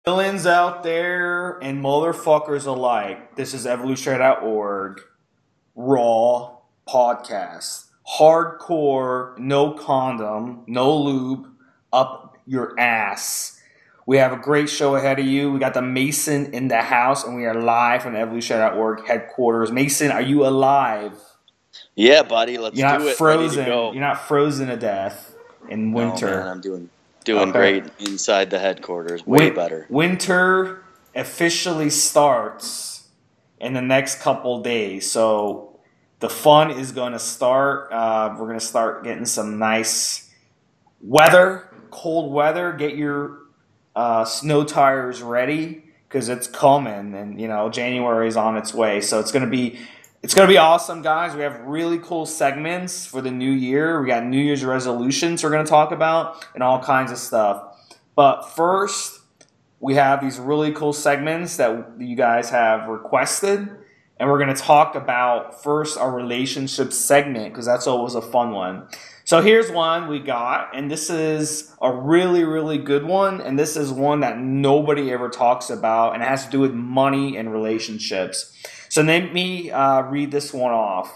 Villains out there and motherfuckers alike. This is evolutionary.org Raw Podcast. Hardcore, no condom, no lube, up your ass. We have a great show ahead of you. We got the Mason in the house, and we are live from the evolutionary.org headquarters. Mason, are you alive? Yeah, buddy, let's You're not do it. Ready to frozen. go. You're not frozen to death in No, man, winter. I'm doing Okay. great inside the headquarters. Way better. Winter officially starts in the next couple days, so the fun is going to start. We're going to start getting some nice weather, cold weather. Get your snow tires ready because it's coming, and January is on its way. So it's gonna be awesome, guys. We have really cool segments for the new year. We got New Year's resolutions we're gonna talk about and all kinds of stuff. But first, we have these really cool segments that you guys have requested, and we're gonna talk about first our relationship segment because that's always a fun one. So here's one we got, and this is a really, really good one, and this is one that nobody ever talks about, and it has to do with money and relationships. So let me read this one off.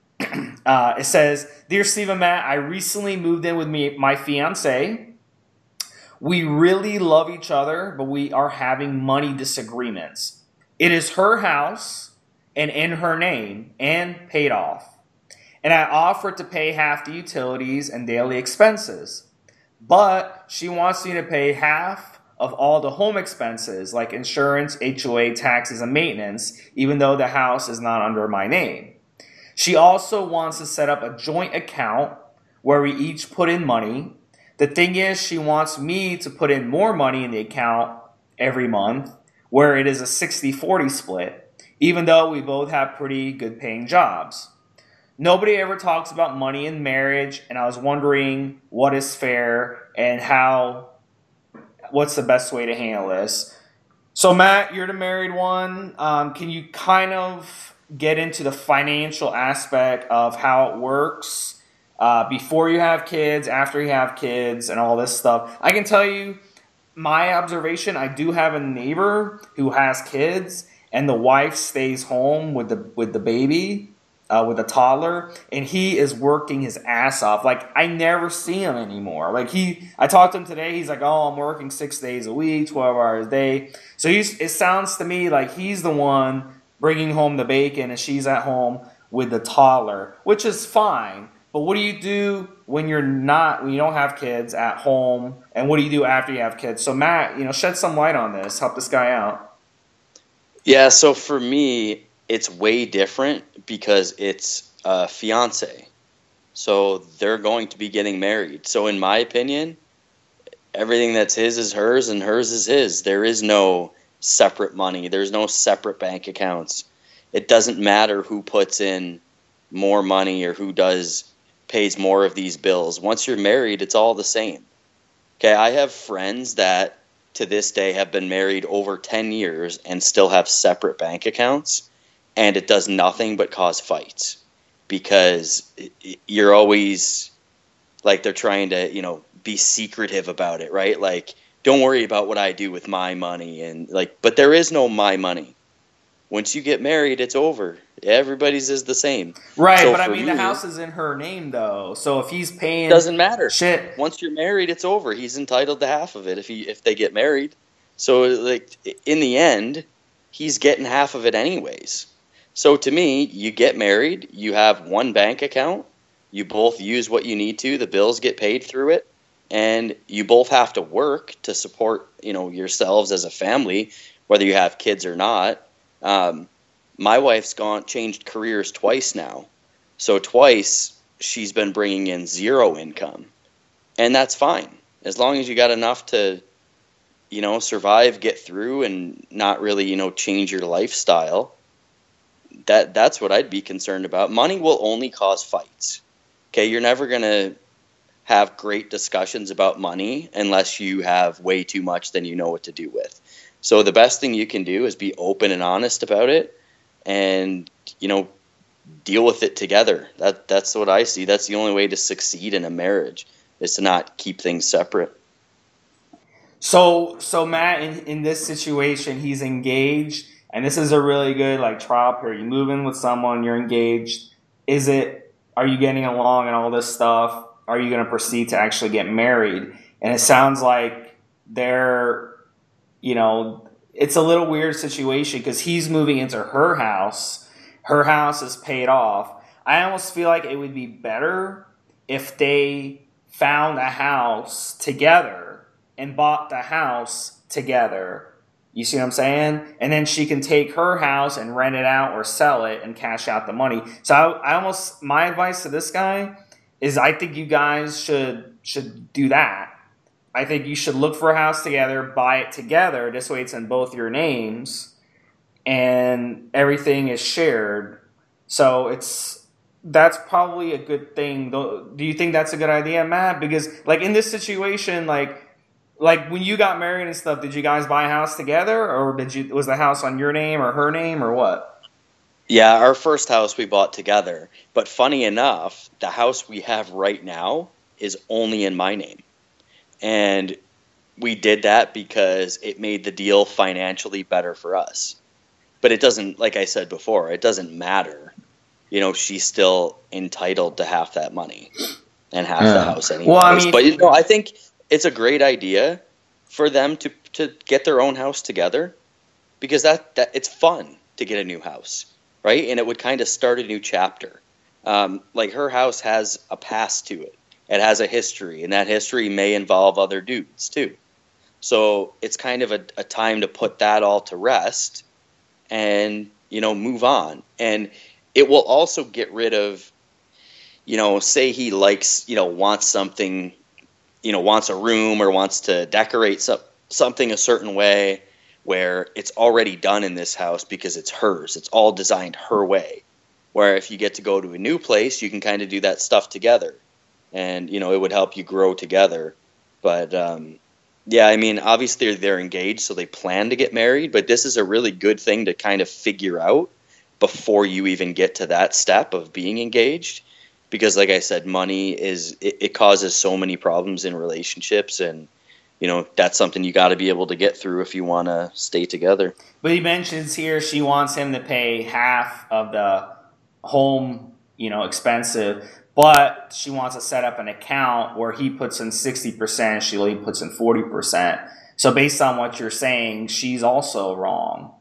It says, "Dear Steve and Matt, I recently moved in with my fiance. We really love each other, but we are having money disagreements. It is her house and in her name and paid off. And I offered to pay half the utilities and daily expenses. But she wants me to pay half of all the home expenses like insurance, HOA, taxes, and maintenance, even though the house is not under my name. She also wants to set up a joint account where we each put in money. The thing is, she wants me to put in more money in the account every month, where it is a 60-40 split, even though we both have pretty good paying jobs. Nobody ever talks about money in marriage, and I was wondering what is fair and what's the best way to handle this. So, Matt, you're the married one. Can you kind of get into the financial aspect of how it works before you have kids, after you have kids, and all this stuff? I can tell you my observation. I do have a neighbor who has kids, and the wife stays home with the baby. With a toddler, and he is working his ass off. Like, I never see him anymore. I talked to him today. He's like, "Oh, I'm working 6 days a week, 12 hours a day." So it sounds to me like he's the one bringing home the bacon, and she's at home with the toddler, which is fine. But what do you do when you don't have kids at home, and what do you do after you have kids? So Matt, shed some light on this. Help this guy out. Yeah, so for me, it's way different because it's a fiance. So they're going to be getting married. So in my opinion, everything that's his is hers and hers is his. There is no separate money. There's no separate bank accounts. It doesn't matter who puts in more money or who pays more of these bills. Once you're married, it's all the same. Okay, I have friends that to this day have been married over 10 years and still have separate bank accounts, and it does nothing but cause fights because you're always like they're trying to, be secretive about it, right? Like, don't worry about what I do with my money and but there is no my money. Once you get married, it's over. Everybody's is the same. Right, So but I for mean, the me, house is in her name, though. So if he's paying doesn't matter. shit. Once you're married, it's over. He's entitled to half of it if they get married. So in the end, he's getting half of it anyways. So to me, you get married, you have one bank account, you both use what you need to, the bills get paid through it, and you both have to work to support, yourselves as a family, whether you have kids or not. My wife's changed careers twice now. So twice she's been bringing in zero income, and that's fine as long as you got enough to survive, get through, and not really change your lifestyle. That's what I'd be concerned about. Money will only cause fights. Okay, you're never going to have great discussions about money unless you have way too much than you know what to do with. So the best thing you can do is be open and honest about it and deal with it together. That's what I see. That's the only way to succeed in a marriage, is to not keep things separate. So Matt, in this situation, he's engaged, and this is a really good like trial period. You move in with someone, you're engaged. Is it? Are you getting along and all this stuff? Are you going to proceed to actually get married? And it sounds like they're, you know, it's a little weird situation because he's moving into her house. Her house is paid off. I almost feel like it would be better if they found a house together and bought the house together. You see what I'm saying? And then she can take her house and rent it out or sell it and cash out the money. So I almost, my advice to this guy is I think you guys should do that. I think you should look for a house together, buy it together. This way it's in both your names and everything is shared. So that's probably a good thing. Do you think that's a good idea, Matt? Because like in this situation, like when you got married and stuff, did you guys buy a house together, or was the house on your name or her name or what? Yeah, our first house we bought together. But funny enough, the house we have right now is only in my name. And we did that because it made the deal financially better for us. But it doesn't, like I said before, it doesn't matter. You know, she's still entitled to half that money and half the house anyways. Well, I mean, but, you know, I think it's a great idea for them to get their own house together because that it's fun to get a new house, right? And it would kind of start a new chapter. Like her house has a past to it. It has a history, and that history may involve other dudes too. So it's kind of a time to put that all to rest and, you know, move on. And it will also get rid of, you know, say he likes, you know, wants something, you know, wants a room or wants to decorate something a certain way where it's already done in this house because it's hers. It's all designed her way. Where if you get to go to a new place, you can kind of do that stuff together. And, you know, it would help you grow together. But, yeah, I mean, obviously they're engaged, so they plan to get married. But this is a really good thing to kind of figure out before you even get to that step of being engaged. Because, like I said, money it causes so many problems in relationships. And, you know, that's something you got to be able to get through if you want to stay together. But he mentions here she wants him to pay half of the home, you know, expensive. But she wants to set up an account where he puts in 60%, she only puts in 40%. So based on what you're saying, she's also wrong.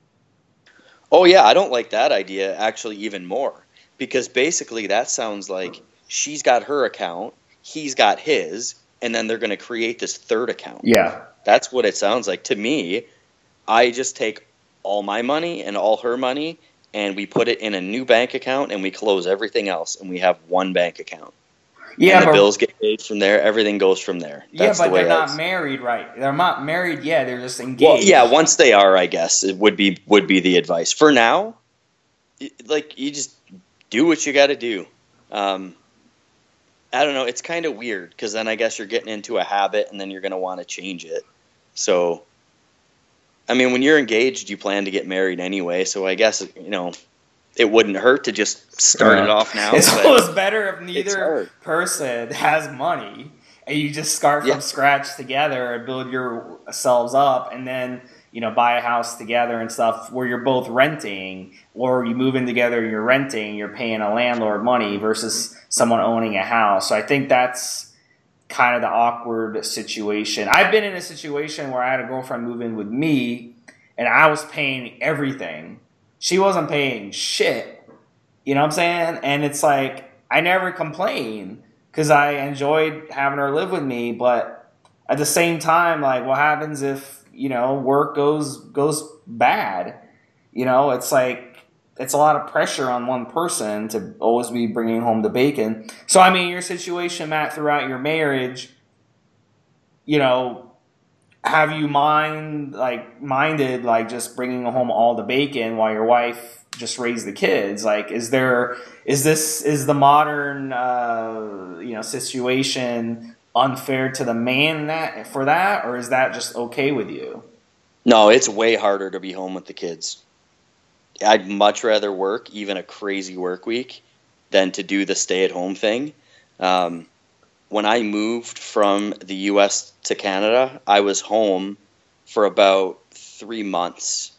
Oh, yeah, I don't like that idea actually even more. Because basically that sounds like she's got her account, he's got his, and then they're going to create this third account. Yeah. That's what it sounds like. To me, I just take all my money and all her money, and we put it in a new bank account, and we close everything else, and we have one bank account. Yeah, and the bills get paid from there. Everything goes from there. That's but they're not married, right? They're not married yet. They're just engaged. Well, yeah, once they are, I guess it would be the advice. For now, like you just do what you got to do. I don't know. It's kind of weird because then I guess you're getting into a habit, and then you're going to want to change it. So. I mean, when you're engaged, you plan to get married anyway, so I guess, you know, it wouldn't hurt to just start it off now. It's almost better if neither person has money and you just start from scratch together and build yourselves up and then, you know, buy a house together and stuff where you're both renting, or you move in together and you're renting, you're paying a landlord money versus someone owning a house. So I think that's kind of the awkward situation. I've been in a situation where I had a girlfriend move in with me and I was paying everything. She wasn't paying shit. You know what I'm saying? And it's like, I never complained because I enjoyed having her live with me. But at the same time, like, what happens if, you know, work goes bad? You know, it's like, it's a lot of pressure on one person to always be bringing home the bacon. So, I mean, your situation, Matt, throughout your marriage, you know, have you minded just bringing home all the bacon while your wife just raised the kids? Like, is the modern, situation unfair to the man for that, or is that just okay with you? No, it's way harder to be home with the kids. I'd much rather work, even a crazy work week, than to do the stay-at-home thing. when I moved from the U.S. to Canada, I was home for about 3 months,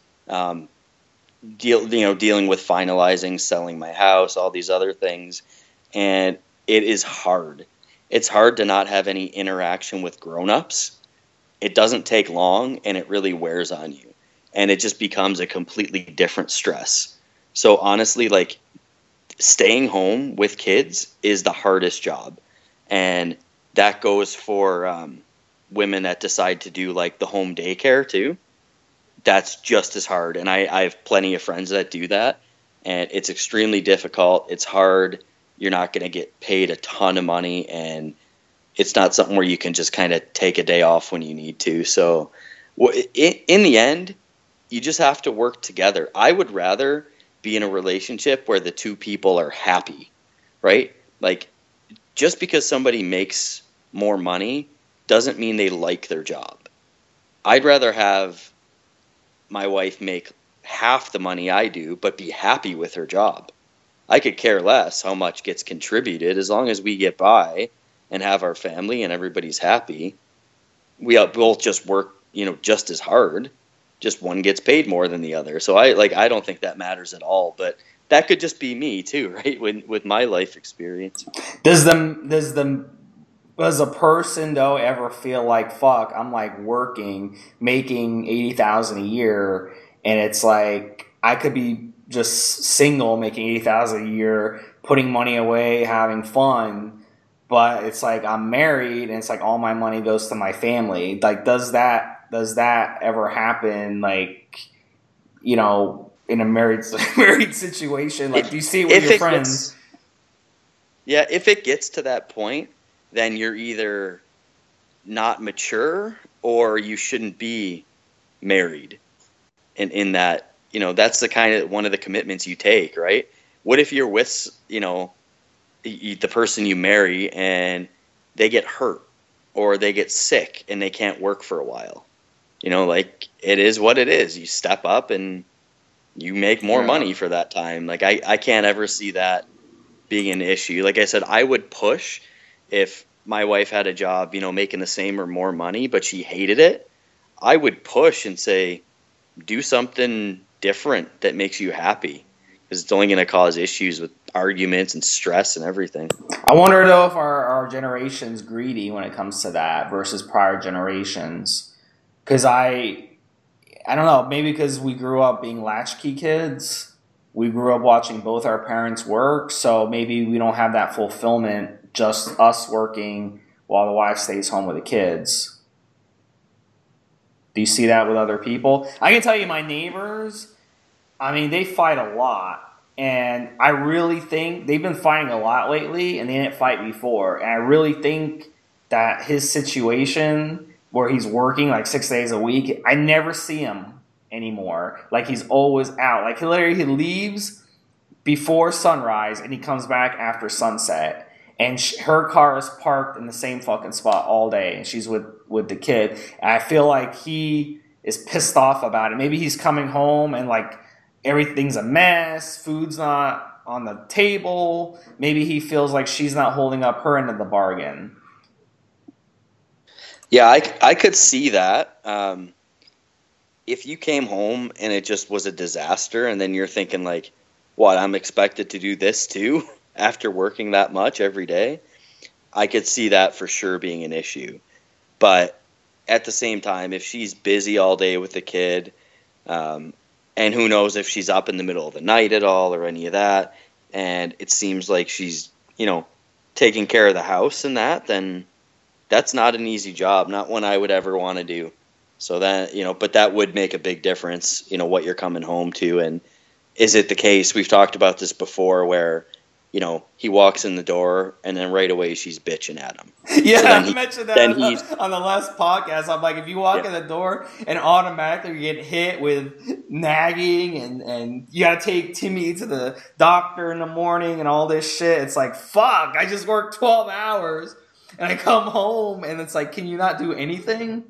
dealing with finalizing, selling my house, all these other things, and it is hard. It's hard to not have any interaction with grown-ups. It doesn't take long, and it really wears on you, and it just becomes a completely different stress. So honestly, like, staying home with kids is the hardest job, and that goes for women that decide to do like the home daycare too. That's just as hard, and I have plenty of friends that do that, and it's extremely difficult. It's hard. You're not going to get paid a ton of money, and it's not something where you can just kind of take a day off when you need to. So in the end, you just have to work together. I would rather be in a relationship where the two people are happy, right? Like, just because somebody makes more money doesn't mean they like their job. I'd rather have my wife make half the money I do, but be happy with her job. I could care less how much gets contributed as long as we get by and have our family and everybody's happy. We both just work, just as hard. Just one gets paid more than the other. So I don't think that matters at all. But that could just be me too, right? With my life experience. Does a person though ever feel like, fuck, I'm like working, making 80,000 a year, and it's like I could be just single, making 80,000 a year, putting money away, having fun, but it's like I'm married and it's like all my money goes to my family. Like, does that ever happen? Like, in a married situation, like, do you see it with your friends? If it gets to that point, then you're either not mature or you shouldn't be married. And in that, that's the kind of one of the commitments you take, right? What if you're with, the person you marry and they get hurt or they get sick and they can't work for a while? Like, it is what it is. You step up and you make more money for that time. Like, I can't ever see that being an issue. Like I said, I would push if my wife had a job, making the same or more money, but she hated it. I would push and say, do something different that makes you happy, because it's only going to cause issues with arguments and stress and everything. I wonder though if our generation's greedy when it comes to that versus prior generations. Because I don't know, maybe because we grew up being latchkey kids. We grew up watching both our parents work, so maybe we don't have that fulfillment, just us working while the wife stays home with the kids. Do you see that with other people? I can tell you my neighbors, I mean, they fight a lot. And I really think they've been fighting a lot lately, and they didn't fight before. And I really think that his situation where he's working like 6 days a week, I never see him anymore. Like, he's always out. Like, he leaves before sunrise and he comes back after sunset. And her car is parked in the same fucking spot all day, and she's with the kid. And I feel like he is pissed off about it. Maybe he's coming home and like everything's a mess, food's not on the table. Maybe he feels like she's not holding up her end of the bargain. Yeah, I could see that. If you came home and it just was a disaster, and then you're thinking like, what, I'm expected to do this too after working that much every day, I could see that for sure being an issue. But at the same time, if she's busy all day with the kid, and who knows if she's up in the middle of the night at all or any of that, and it seems like she's, taking care of the house and that, then that's not an easy job, not one I would ever want to do. So that, but that would make a big difference, what you're coming home to. And is it the case, we've talked about this before, where, he walks in the door and then right away she's bitching at him. Yeah, so I mentioned that on the last podcast. I'm like, if you walk in the door and automatically you get hit with nagging and you got to take Timmy to the doctor in the morning and all this shit, it's like, fuck, I just worked 12 hours and I come home and it's like, can you not do anything?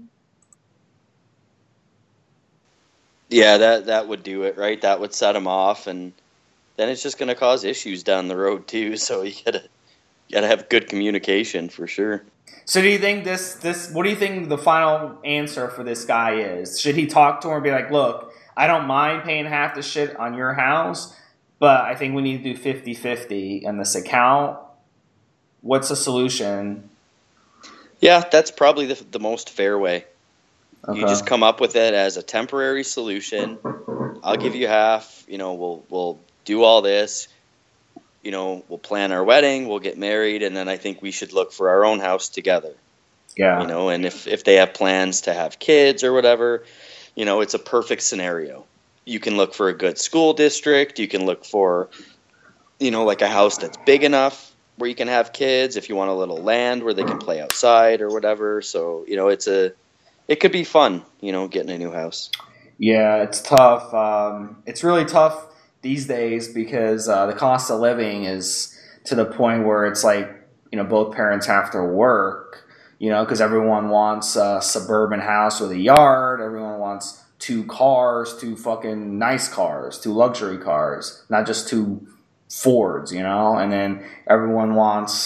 Yeah, that would do it, right? That would set him off, and then it's just going to cause issues down the road too. So you got to Got to have good communication for sure. So do you think what do you think the final answer for this guy is? Should he talk to her and be like, look, I don't mind paying half the shit on your house, but I think we need to do 50-50 in this account? What's the solution? Yeah, that's probably the most fair way. Okay. You just come up with it as a temporary solution. I'll give you half. We'll do all this. We'll plan our wedding. We'll get married, and then I think we should look for our own house together. Yeah. And if they have plans to have kids or whatever, it's a perfect scenario. You can look for a good school district. You can look for, like a house that's big enough where you can have kids. If you want a little land where they can play outside or whatever. So, it could be fun, getting a new house. Yeah, it's tough. It's really tough these days because the cost of living is to the point where it's like, both parents have to work, because everyone wants a suburban house with a yard. Everyone wants 2 cars, 2 fucking nice cars, 2 luxury cars, not just 2 Fords, and then everyone wants,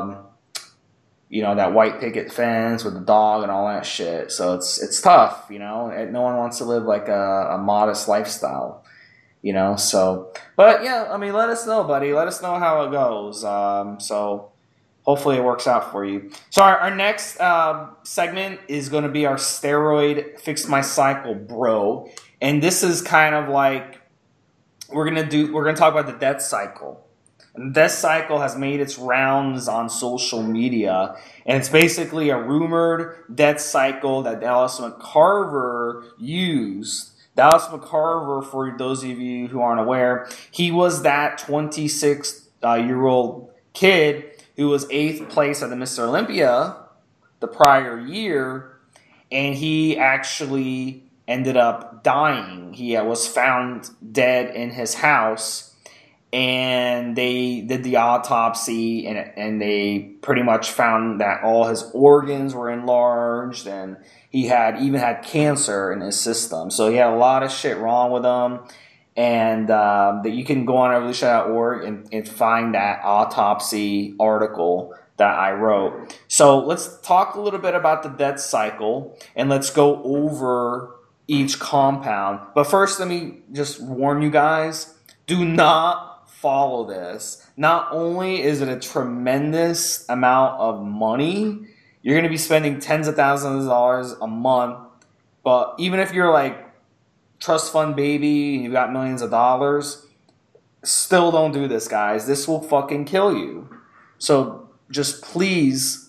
that white picket fence with the dog and all that shit. So it's tough, No one wants to live like a modest lifestyle, So, but yeah, I mean, let us know, buddy. Let us know how it goes. So hopefully it works out for you. So our next segment is going to be our steroid fix my cycle, bro. And this is kind of like we're gonna talk about the death cycle. And the death cycle has made its rounds on social media, and it's basically a rumored death cycle that Dallas McCarver used. Dallas McCarver, for those of you who aren't aware, he was that 26-year-old kid who was 8th place at the Mr. Olympia the prior year, and he actually ended up dying. He was found dead in his house, and they did the autopsy, and they pretty much found that all his organs were enlarged, and he even had cancer in his system. So he had a lot of shit wrong with him. And that you can go on revolution.org and find that autopsy article that I wrote. So let's talk a little bit about the death cycle, and let's go over each compound. But first, let me just warn you guys, do not follow this. Not only is it a tremendous amount of money, you're going to be spending tens of thousands of dollars a month, but even if you're like trust fund baby and you've got millions of dollars, still don't do this, guys. This will fucking kill you. So just please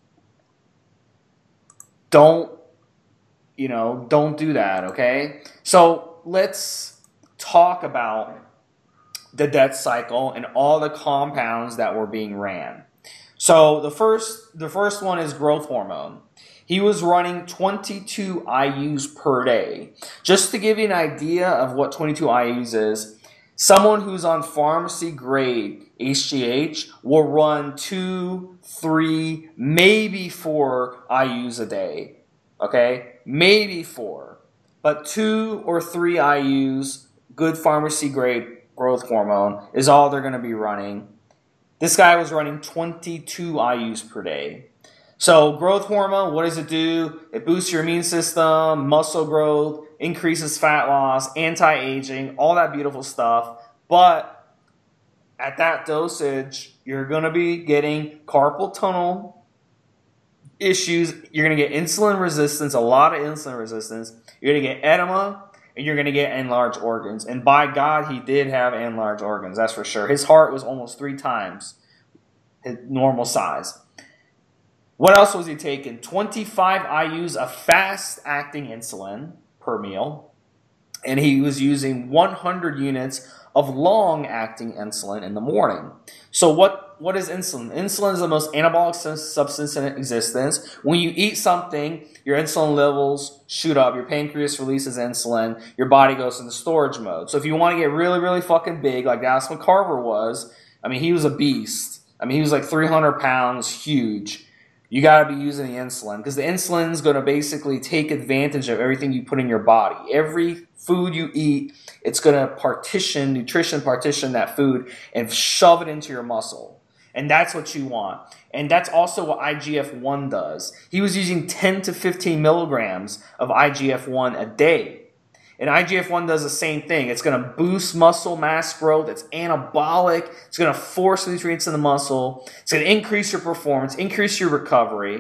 don't do that, okay? So let's talk about the death cycle and all the compounds that were being ran. So the first one is growth hormone. He was running 22 IUs per day. Just to give you an idea of what 22 IUs is, someone who's on pharmacy grade HGH will run 2, 3, maybe 4 IUs a day. Okay? Maybe 4. But 2 or 3 IUs, good pharmacy grade growth hormone, is all they're going to be running. This guy was running 22 IUs per day. So growth hormone, what does it do? It boosts your immune system, muscle growth, increases fat loss, anti-aging, all that beautiful stuff. But at that dosage, you're going to be getting carpal tunnel issues. You're going to get insulin resistance, a lot of insulin resistance. You're going to get edema, and you're going to get enlarged organs. And by God, he did have enlarged organs, that's for sure. His heart was almost 3 times his normal size. What else was he taking? 25 IUs of fast-acting insulin per meal. And he was using 100 units of long-acting insulin in the morning. So what is insulin? Insulin is the most anabolic substance in existence. When you eat something, your insulin levels shoot up. Your pancreas releases insulin. Your body goes into storage mode. So if you want to get really, really fucking big, like Dallas McCarver was, I mean, he was a beast. I mean, he was like 300 pounds, huge. You got to be using the insulin because the insulin is going to basically take advantage of everything you put in your body. Every food you eat, it's going to nutrition partition that food and shove it into your muscle. And that's what you want. And that's also what IGF-1 does. He was using 10 to 15 milligrams of IGF-1 a day. And IGF-1 does the same thing. It's going to boost muscle mass growth. It's anabolic. It's going to force nutrients in the muscle. It's going to increase your performance, increase your recovery.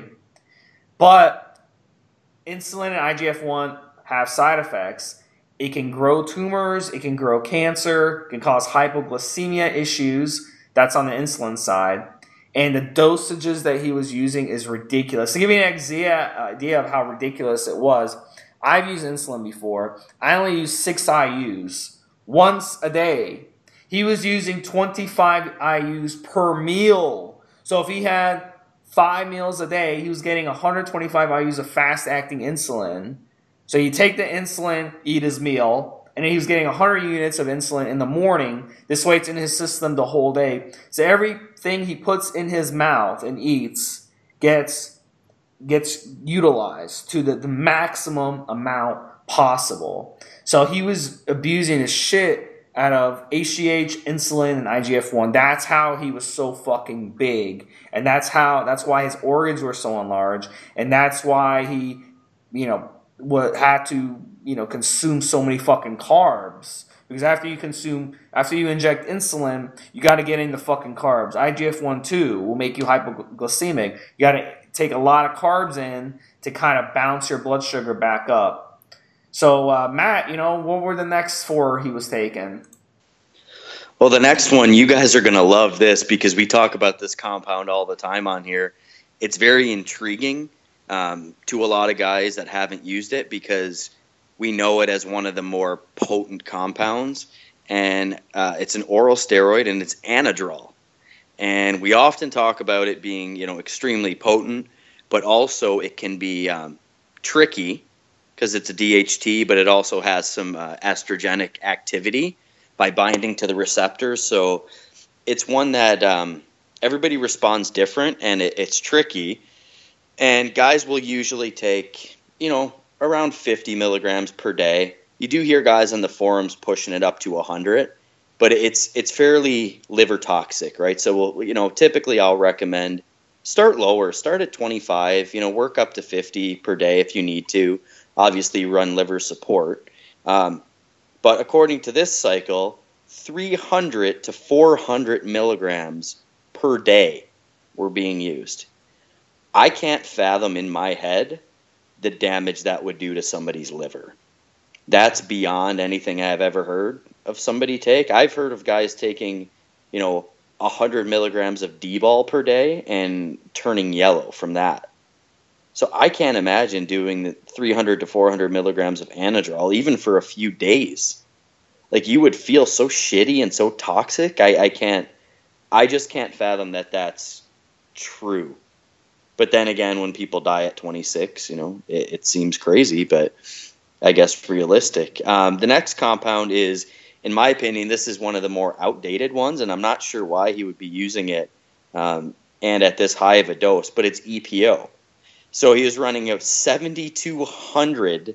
But insulin and IGF-1 have side effects. It can grow tumors. It can grow cancer. It can cause hypoglycemia issues. That's on the insulin side. And the dosages that he was using is ridiculous. To give you an idea of how ridiculous it was, I've used insulin before. I only use 6 IUs once a day. He was using 25 IUs per meal. So if he had 5 meals a day, he was getting 125 IUs of fast-acting insulin. So you take the insulin, eat his meal, and then he was getting 100 units of insulin in the morning. This way it's in his system the whole day. So everything he puts in his mouth and eats gets utilized to the maximum amount possible. So he was abusing the shit out of HGH, insulin, and IGF-1. That's how he was so fucking big. And that's why his organs were so enlarged. And that's why he, had to, consume so many fucking carbs. Because after you inject insulin, you got to get in the fucking carbs. IGF-1 too will make you hypoglycemic. You got to take a lot of carbs in to kind of bounce your blood sugar back up. So, Matt, what were the next 4 he was taking? Well, the next one, you guys are going to love this because we talk about this compound all the time on here. It's very intriguing to a lot of guys that haven't used it because we know it as one of the more potent compounds. And it's an oral steroid, and it's Anadrol. And we often talk about it being, extremely potent, but also it can be tricky because it's a DHT, but it also has some estrogenic activity by binding to the receptors. So it's one that everybody responds different, and it's tricky. And guys will usually take, around 50 milligrams per day. You do hear guys on the forums pushing it up to 100. But it's fairly liver toxic, right? So typically I'll recommend start lower, start at 25, work up to 50 per day if you need to. Obviously run liver support. But according to this cycle, 300 to 400 milligrams per day were being used. I can't fathom in my head the damage that would do to somebody's liver. That's beyond anything I've ever heard of somebody take. I've heard of guys taking, 100 milligrams of D-bol per day and turning yellow from that. So I can't imagine doing the 300 to 400 milligrams of Anadrol, even for a few days. Like, you would feel so shitty and so toxic. I just can't fathom that that's true. But then again, when people die at 26, it seems crazy, but I guess realistic. The next compound is, in my opinion, this is one of the more outdated ones, and I'm not sure why he would be using it and at this high of a dose, but it's EPO. So he was running a 7,200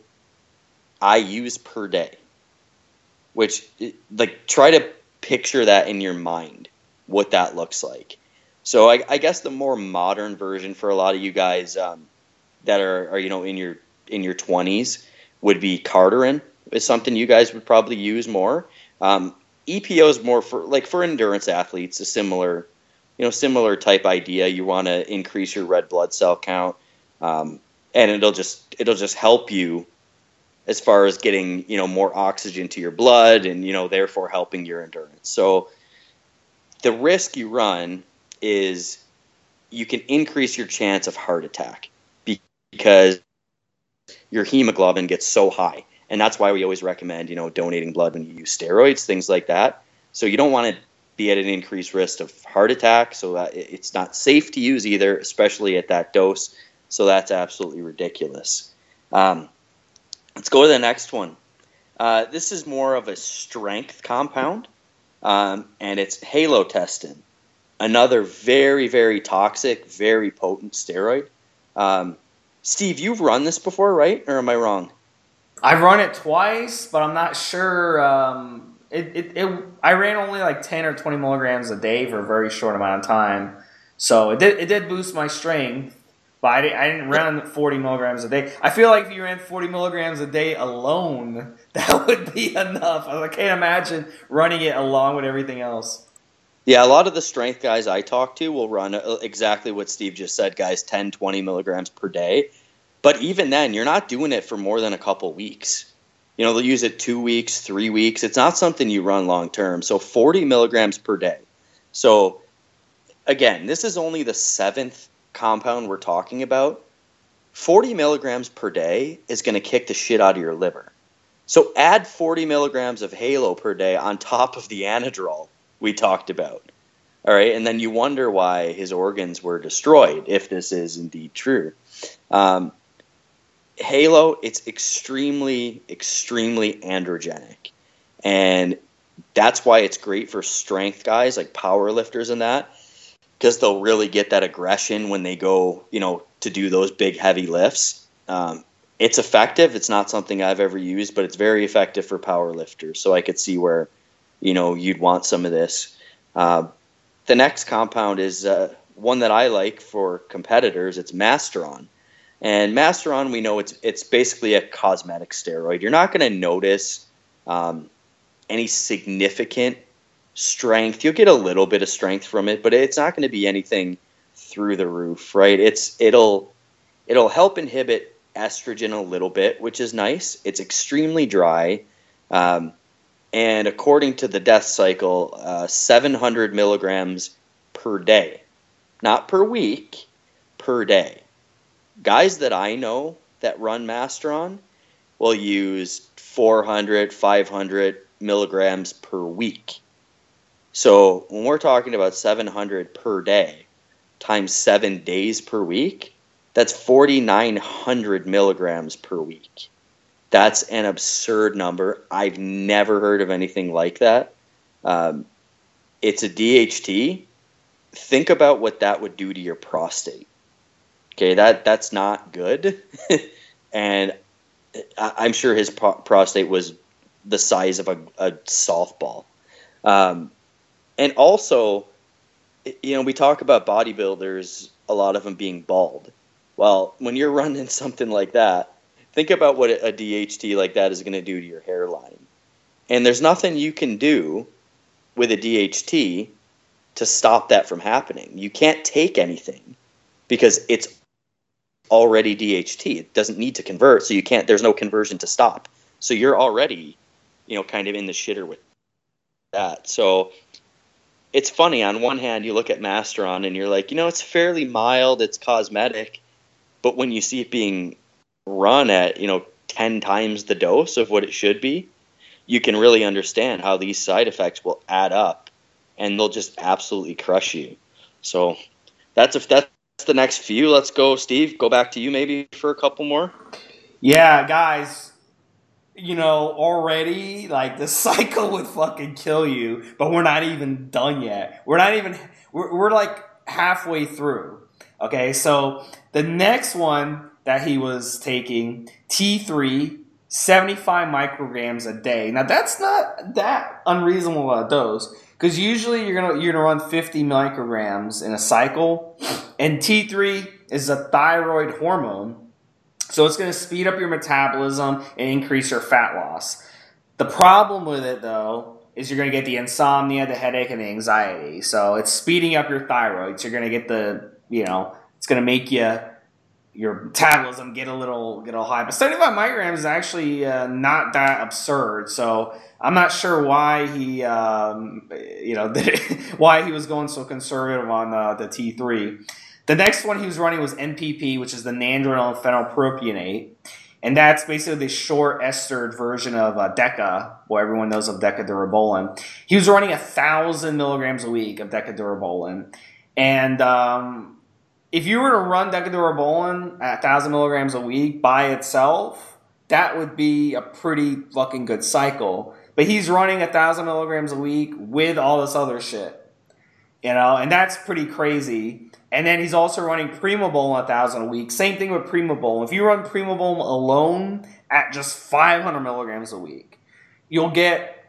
IUs per day, which, try to picture that in your mind, what that looks like. So I guess the more modern version for a lot of you guys that are in your 20s would be Cardarin. Is something you guys would probably use more. EPO is more for endurance athletes, a similar type idea. You want to increase your red blood cell count, and it'll just help you as far as getting more oxygen to your blood, and therefore helping your endurance. So the risk you run is you can increase your chance of heart attack because your hemoglobin gets so high. And that's why we always recommend, donating blood when you use steroids, things like that. So you don't want to be at an increased risk of heart attack. So that it's not safe to use either, especially at that dose. So that's absolutely ridiculous. Let's go to the next one. This is more of a strength compound, and it's halotestin. Another very, very toxic, very potent steroid. Steve, you've run this before, right? Or am I wrong? I've run it twice, but I'm not sure I ran only like 10 or 20 milligrams a day for a very short amount of time. So it did boost my strength, but I didn't run 40 milligrams a day. I feel like if you ran 40 milligrams a day alone, that would be enough. I can't imagine running it along with everything else. Yeah, a lot of the strength guys I talk to will run exactly what Steve just said, guys, 10, 20 milligrams per day. But even then, you're not doing it for more than a couple weeks. You know, they'll use it 2 weeks, 3 weeks. It's not something you run long term. So 40 milligrams per day. So again, this is only the 7th compound we're talking about. 40 milligrams per day is going to kick the shit out of your liver. So add 40 milligrams of Halo per day on top of the Anadrol we talked about. All right, and then you wonder why his organs were destroyed, if this is indeed true. Halo, it's extremely, extremely androgenic. And that's why it's great for strength guys like power lifters and that, because they'll really get that aggression when they go, you know, to do those big, heavy lifts. It's effective. It's not something I've ever used, but it's very effective for power lifters. So I could see where, you know, you'd want some of this. The next compound is one that I like for competitors. It's Masteron. And Masteron, we know it's basically a cosmetic steroid. You're not going to notice any significant strength. You'll get a little bit of strength from it, but it's not going to be anything through the roof, right? It'll help inhibit estrogen a little bit, which is nice. It's extremely dry. And according to the Death Cycle, 700 milligrams per day. Not per week, per day. Guys that I know that run Masteron will use 400, 500 milligrams per week. So when we're talking about 700 per day times 7 days per week, that's 4,900 milligrams per week. That's an absurd number. I've never heard of anything like that. It's a DHT. Think about what that would do to your prostate. Okay, that's not good. And I'm sure his prostate was the size of a softball. And also, you know, we talk about bodybuilders, a lot of them being bald. Well, when you're running something like that, think about what a DHT like that is going to do to your hairline. And there's nothing you can do with a DHT to stop that from happening. You can't take anything because it's already DHT. It doesn't need to convert, so there's no conversion to stop. So you're already, you know, kind of in the shitter with that. So it's funny. On one hand, you look at Masteron and you're like, you know, it's fairly mild, it's cosmetic, but when you see it being run at, you know, 10 times the dose of what it should be, you can really understand how these side effects will add up and they'll just absolutely crush you. So that's the next few. Let's go, Steve. Go back to you maybe for a couple more. Yeah, guys, you know, already, like, the cycle would fucking kill you, but we're not even done yet. We're like halfway through. Okay, so the next one that he was taking, T3, 75 micrograms a day. Now, that's not that unreasonable a dose, because usually you're gonna run 50 micrograms in a cycle, and T3 is a thyroid hormone, so it's going to speed up your metabolism and increase your fat loss. The problem with it, though, is you're going to get the insomnia, the headache, and the anxiety. So it's speeding up your thyroid. So you're going to get it's going to make your metabolism get a little high. But 75 micrograms is actually not that absurd. So I'm not sure why he, why he was going so conservative on the T3. The next one he was running was NPP, which is the nandrolone phenylpropionate. And that's basically the short estered version of Deca. Well, everyone knows of Decadurabolin. He was running 1,000 milligrams a week of Decadurabolin. And if you were to run Decadurabolin at 1,000 milligrams a week by itself, that would be a pretty fucking good cycle. But he's running 1,000 milligrams a week with all this other shit. You know, and that's pretty crazy. And then he's also running Primobolan 1,000 a week. Same thing with Primobolan. If you run Primobolan alone at just 500 milligrams a week, you'll get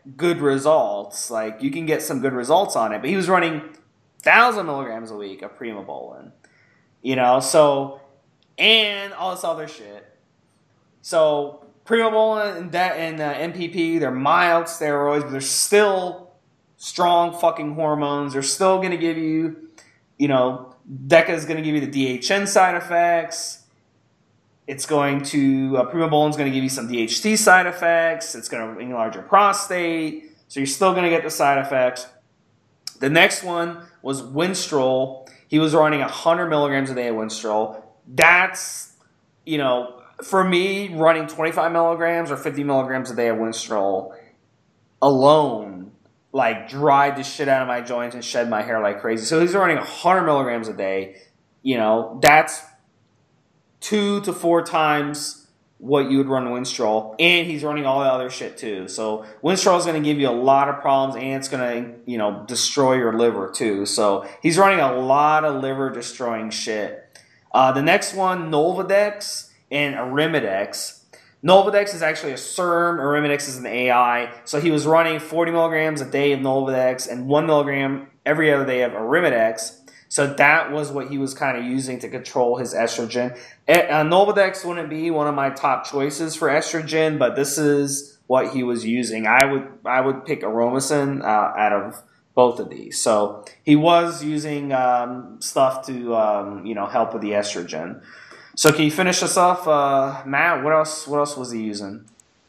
good results. Like, you can get some good results on it. But he was running 1,000 milligrams a week of Primobolan. So, and all this other shit. So, Primobolan and MPP, they're mild steroids, but they're still strong fucking hormones. They're still going to give you, DECA is going to give you the DHN side effects. It's going to, Primobolan's going to give you some DHT side effects. It's going to enlarge your prostate. So you're still going to get the side effects. The next one was Winstrol. He was running 100 milligrams a day of Winstrol. That's, for me, running 25 milligrams or 50 milligrams a day of Winstrol alone, like, dried the shit out of my joints and shed my hair like crazy. So he's running 100 milligrams a day. That's 2 to 4 times what you would run Winstrol, and he's running all the other shit too. So Winstrol is going to give you a lot of problems, and it's going to, destroy your liver too. So he's running a lot of liver destroying shit. The next one, Nolvadex and Arimidex. Nolvadex is actually a SERM. Arimidex is an AI. So he was running 40 milligrams a day of Nolvadex and 1 milligram every other day of Arimidex. So that was what he was kind of using to control his estrogen. Nolvadex wouldn't be one of my top choices for estrogen, but this is what he was using. I would pick Aromacin out of both of these. So he was using stuff to help with the estrogen. So can you finish us off, Matt? What else was he using?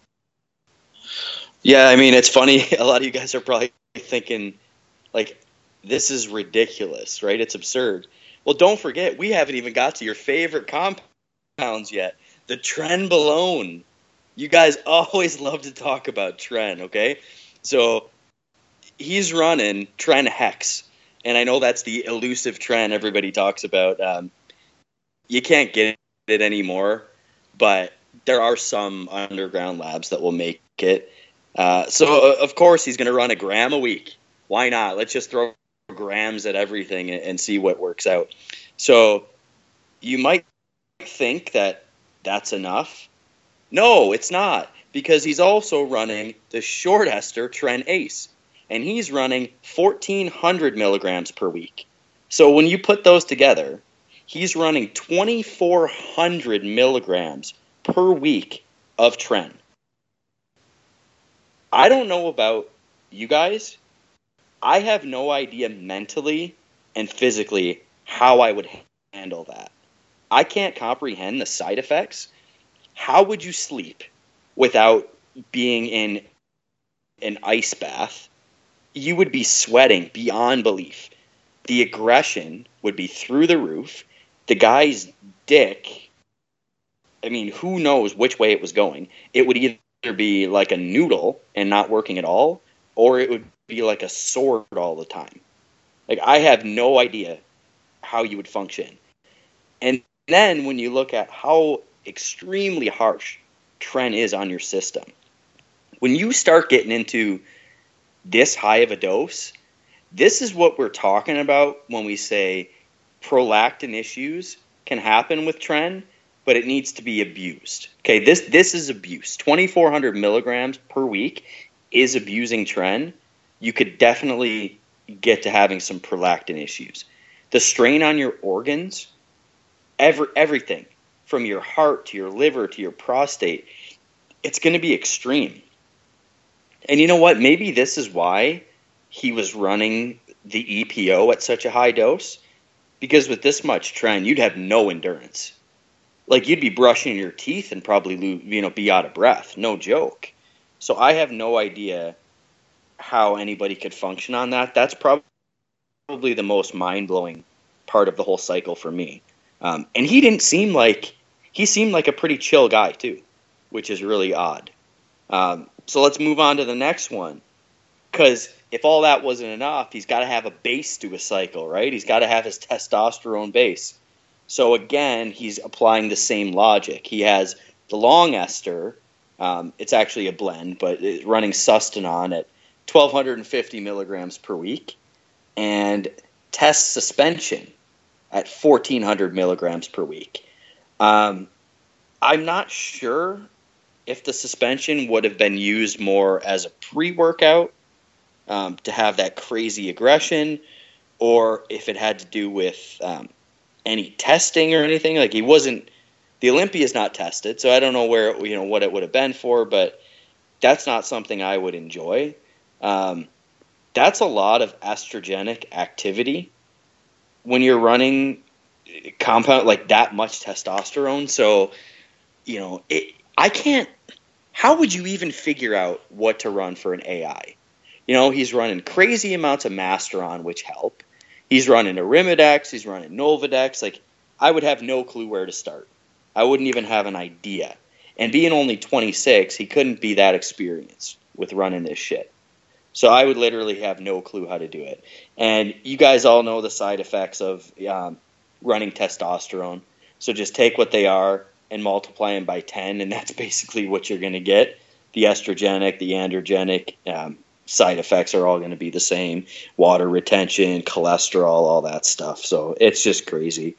Yeah, I mean, it's funny. A lot of you guys are probably thinking, like, this is ridiculous, right? It's absurd. Well, don't forget, we haven't even got to your favorite compounds yet. The Trenbolone. You guys always love to talk about Tren, okay? So he's running Tren Hex. And I know that's the elusive Tren everybody talks about. You can't get it anymore, but there are some underground labs that will make it. So, of course, he's going to run 1 gram a week. Why not? Let's just throw grams at everything and see what works out. So you might think that that's enough. No, it's not, because he's also running the short ester Tren Ace, and he's running 1,400 milligrams per week. So when you put those together, he's running 2,400 milligrams per week of Tren. I don't know about you guys. I have no idea mentally and physically how I would handle that. I can't comprehend the side effects. How would you sleep without being in an ice bath? You would be sweating beyond belief. The aggression would be through the roof. The guy's dick, I mean, who knows which way it was going. It would either be like a noodle and not working at all, or it would be like a sword all the time. Like, I have no idea how you would function. And then when you look at how extremely harsh Tren is on your system, when you start getting into this high of a dose, this is what we're talking about when we say prolactin issues can happen with Tren, but it needs to be abused. Okay, this is abuse. 2,400 milligrams per week is abusing Tren. You could definitely get to having some prolactin issues. The strain on your organs, everything from your heart to your liver to your prostate, it's going to be extreme. And you know what? Maybe this is why he was running the EPO at such a high dose, because with this much Tren, you'd have no endurance. Like, you'd be brushing your teeth and probably be out of breath. No joke. So I have no idea how anybody could function on that. That's probably the most mind-blowing part of the whole cycle for me. And he seemed like a pretty chill guy too, which is really odd. So let's move on to the next one. Because if all that wasn't enough, he's got to have a base to his cycle, right? He's got to have his testosterone base. So again, he's applying the same logic. He has the long ester. It's actually a blend, but it's running Sustanon at 1,250 milligrams per week, and test suspension at 1,400 milligrams per week. I'm not sure if the suspension would have been used more as a pre-workout to have that crazy aggression, or if it had to do with any testing or anything. Like, the Olympia is not tested, so I don't know what it would have been for, but that's not something I would enjoy. That's a lot of estrogenic activity when you're running compound, like that much testosterone. So, I can't. How would you even figure out what to run for an AI? He's running crazy amounts of Masteron, which help. He's running Arimidex. He's running Nolvadex. Like, I would have no clue where to start. I wouldn't even have an idea. And being only 26, he couldn't be that experienced with running this shit. So I would literally have no clue how to do it. And you guys all know the side effects of running testosterone. So just take what they are and multiply them by 10, and that's basically what you're going to get. The estrogenic, the androgenic side effects are all going to be the same. Water retention, cholesterol, all that stuff. So it's just crazy.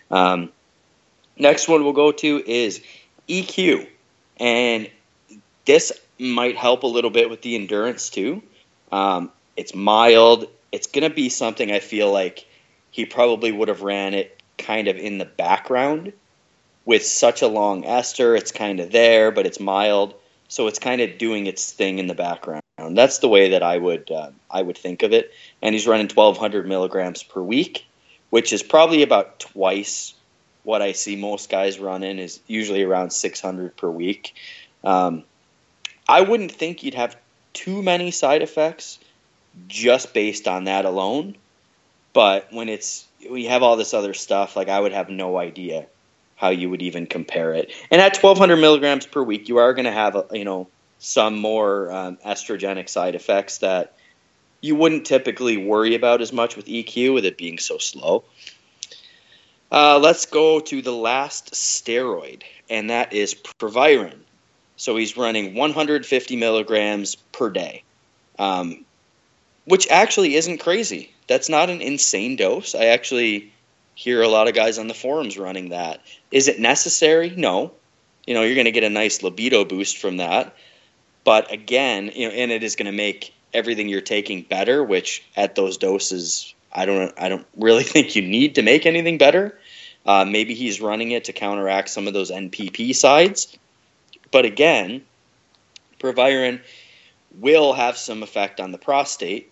Next one we'll go to is EQ. And this might help a little bit with the endurance too. It's mild. It's going to be something I feel like he probably would have ran it kind of in the background. With such a long ester, it's kind of there, but it's mild. So it's kind of doing its thing in the background. That's the way that I would think of it. And he's running 1,200 milligrams per week, which is probably about twice what I see most guys running, is usually around 600 per week. I wouldn't think you'd have too many side effects just based on that alone. But when you have all this other stuff, like, I would have no idea how you would even compare it. And at 1,200 milligrams per week, you are going to have, some more estrogenic side effects that you wouldn't typically worry about as much with EQ, with it being so slow. Let's go to the last steroid, and that is Proviron. So he's running 150 milligrams per day, which actually isn't crazy. That's not an insane dose. I actually hear a lot of guys on the forums running that. Is it necessary? No. You're going to get a nice libido boost from that. But again, and it is going to make everything you're taking better, which at those doses, I don't really think you need to make anything better. Maybe he's running it to counteract some of those NPP sides. But again, Proviron will have some effect on the prostate.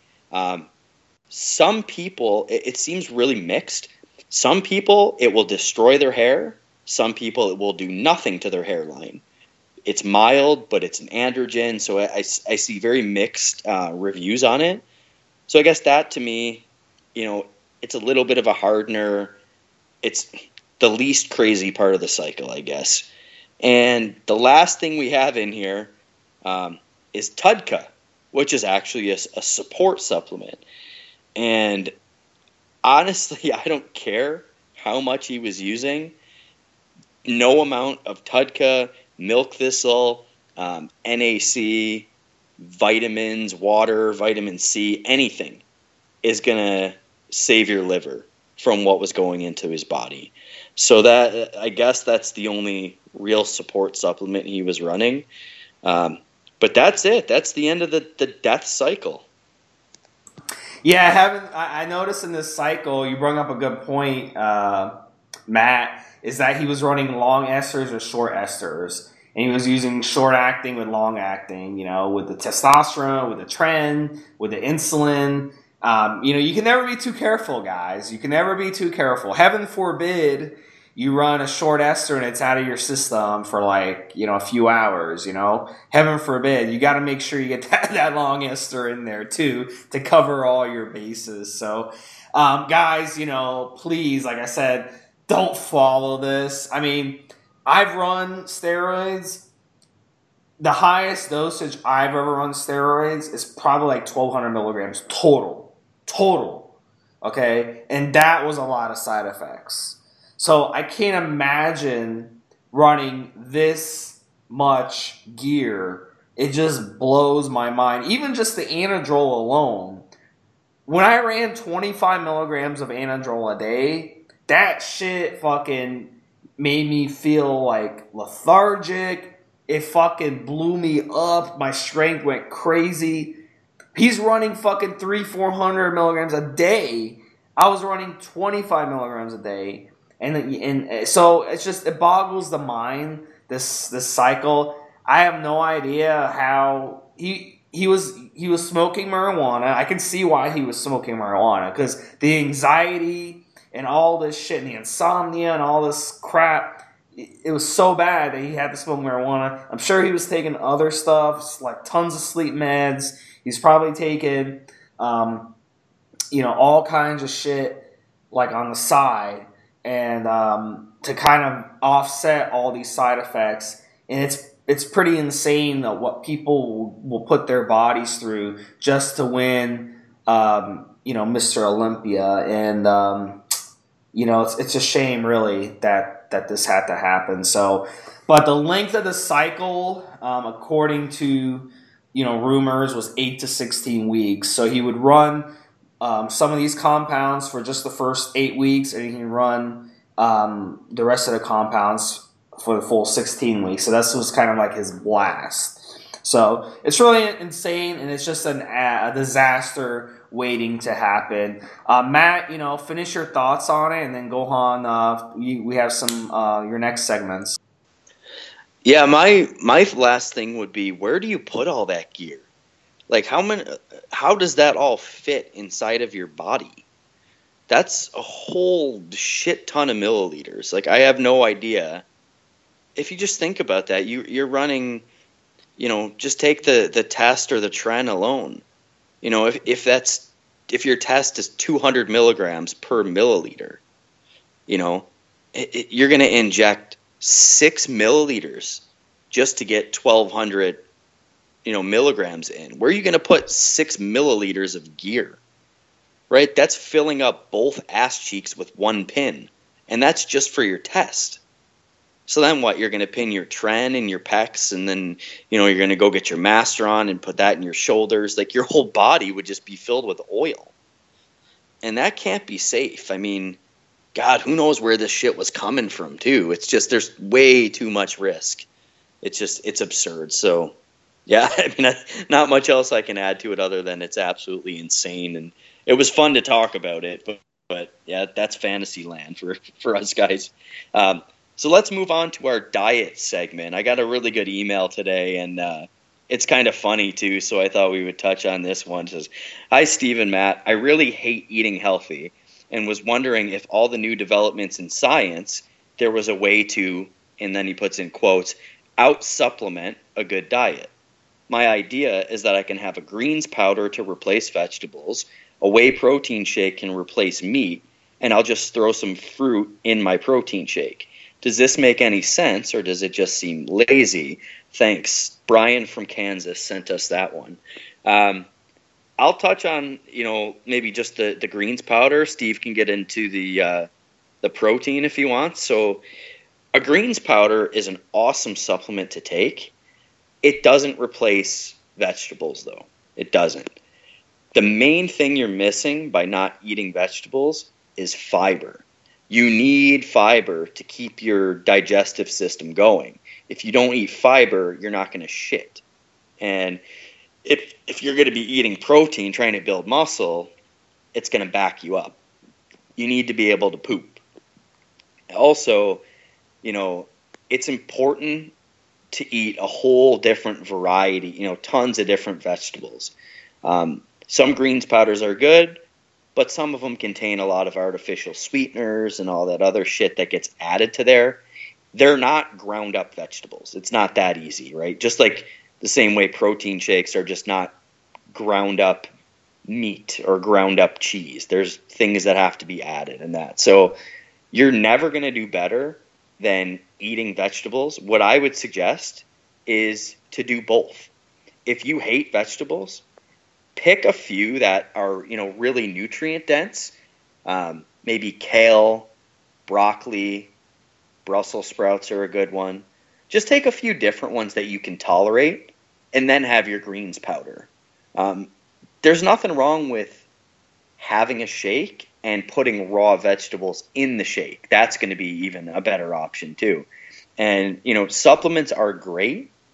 Some people, it seems really mixed. Some people, it will destroy their hair. Some people, it will do nothing to their hairline. It's mild, but it's an androgen, so I see very mixed reviews on it. So I guess that, to me, it's a little bit of a hardener. It's the least crazy part of the cycle, I guess. And the last thing we have in here is Tudka, which is actually a support supplement. And honestly, I don't care how much he was using. No amount of Tudka, milk thistle, NAC, vitamins, water, vitamin C, anything is going to save your liver from what was going into his body. So that, I guess that's the only real support supplement he was running. But that's it. That's the end of the death cycle. Yeah, I noticed in this cycle, you brought up a good point, Matt, is that he was running long esters or short esters. And he was using short acting with long acting, with the testosterone, with the tren, with the insulin. You can never be too careful, guys. You can never be too careful. Heaven forbid you run a short ester and it's out of your system for a few hours, Heaven forbid. You got to make sure you get that long ester in there too to cover all your bases. So, guys, please, like I said, don't follow this. I mean, I've run steroids. The highest dosage I've ever run steroids is probably 1,200 milligrams total. Okay? And that was a lot of side effects. So I can't imagine running this much gear. It just blows my mind. Even just the Anadrol alone. When I ran 25 milligrams of Anadrol a day, that shit fucking made me feel lethargic. it fucking blew me up. My strength went crazy. He's running fucking 400 milligrams a day. I was running 25 milligrams a day. And so it's just, it boggles the mind, this cycle. I have no idea how he was smoking marijuana. I can see why he was smoking marijuana, because the anxiety and all this shit and the insomnia and all this crap, it was so bad that he had to smoke marijuana. I'm sure he was taking other stuff, like tons of sleep meds. He's probably taking, all kinds of shit like on the side, and to kind of offset all these side effects. And it's pretty insane what people will put their bodies through just to win, Mr. Olympia. And it's a shame really that this had to happen. So, but the length of the cycle, according to rumors, was 8 to 16 weeks. So he would run some of these compounds for just the first 8 weeks, and he can run the rest of the compounds for the full 16 weeks. So this was kind of like his blast. So it's really insane, and it's just a disaster waiting to happen. Matt, finish your thoughts on it, and then go on. We have some your next segments. Yeah, my last thing would be, where do you put all that gear? Like, how does that all fit inside of your body? That's a whole shit ton of milliliters. Like, I have no idea. If you just think about that, you're running, just take the test or the tren alone. If your test is 200 milligrams per milliliter, you're going to inject 6 milliliters just to get 1,200, milligrams in. Where are you going to put 6 milliliters of gear? Right? That's filling up both ass cheeks with one pin. And that's just for your test. So then what? You're going to pin your tren in your pecs, and then, you're going to go get your master on and put that in your shoulders. Like, your whole body would just be filled with oil. And that can't be safe. I mean, God, who knows where this shit was coming from, too. It's just, there's way too much risk. It's absurd. So, yeah, I mean, not much else I can add to it other than it's absolutely insane. And it was fun to talk about it, but yeah, that's fantasy land for us guys. So let's move on to our diet segment. I got a really good email today, and it's kind of funny too, so I thought we would touch on this one. It says, "Hi, Steve and Matt. I really hate eating healthy and was wondering if all the new developments in science, there was a way to," and then he puts in quotes, "out-supplement a good diet. My idea is that I can have a greens powder to replace vegetables, a whey protein shake can replace meat, and I'll just throw some fruit in my protein shake. Does this make any sense, or does it just seem lazy? Thanks." Brian from Kansas sent us that one. I'll touch on, maybe just the greens powder. Steve can get into the protein if he wants. So a greens powder is an awesome supplement to take. It doesn't replace vegetables, though. It doesn't. The main thing you're missing by not eating vegetables is fiber. You need fiber to keep your digestive system going. If you don't eat fiber, you're not going to shit. And if you're going to be eating protein, trying to build muscle, it's going to back you up. You need to be able to poop. Also, it's important to eat a whole different variety, tons of different vegetables. Some greens powders are good, but some of them contain a lot of artificial sweeteners and all that other shit that gets added to there. They're not ground up vegetables. It's not that easy, right? Just like the same way protein shakes are just not ground up meat or ground up cheese. There's things that have to be added in that. So you're never going to do better than eating vegetables. What I would suggest is to do both. If you hate vegetables, pick a few that are, really nutrient dense. Maybe kale, broccoli, Brussels sprouts are a good one. Just take a few different ones that you can tolerate, and then have your greens powder. There's nothing wrong with having a shake and putting raw vegetables in the shake. That's going to be even a better option too. And, supplements are great,